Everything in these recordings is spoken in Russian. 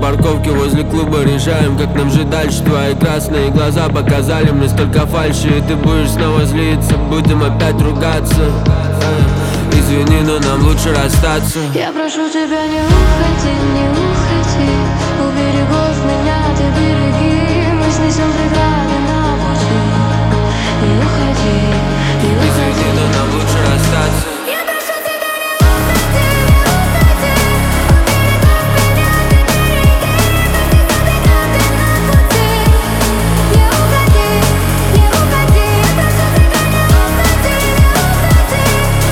парковке возле клуба решаем, как нам жить дальше. Твои красные глаза показали мне столько фальши, и ты будешь снова злиться, будем опять ругаться. Извини, но нам лучше расстаться. Я прошу тебя, не уходи, не уходи. У берегов меня ты береги. Мы снесем преграды на пути. Не уходи, не уходи. Извини, но нам лучше расстаться. Я прошу тебя, не уходи, не уходи. У берегов меня ты береги. Мы снесем преграды на пути. Не уходи, не уходи. Я прошу тебя, не уходи, не уходи.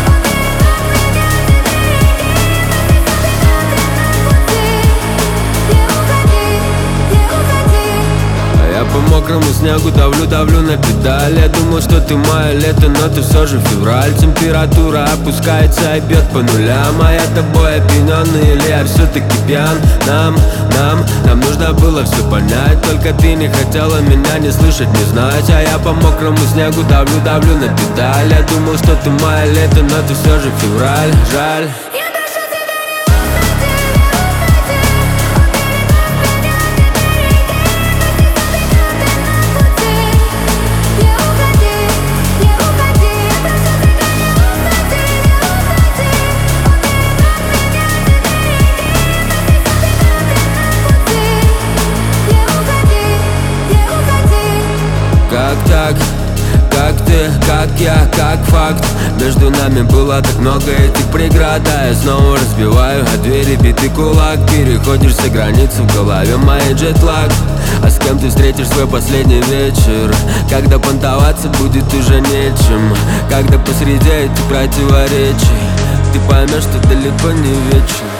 Я по мокрому снегу давлю на педаль. Я думал, что ты мое лето, но ты все же февраль. Температура опускается и бьет по нулям. А я тобой опьяненный или я все-таки пьян? Нам нужно было все понять, только ты не хотела меня не слышать, не знать. А я по мокрому снегу давлю на педаль. Я думал, что ты мое лето, но ты все же февраль. Жаль. Как так? Как ты, как я, как факт. Между нами было так много этих преград, а я снова разбиваю о двери битый кулак. Переходишь все границы в голове, моей джетлаг. А с кем ты встретишь свой последний вечер? Когда понтоваться будет уже нечем, когда посреди этих противоречий ты поймешь, что далеко не вечно.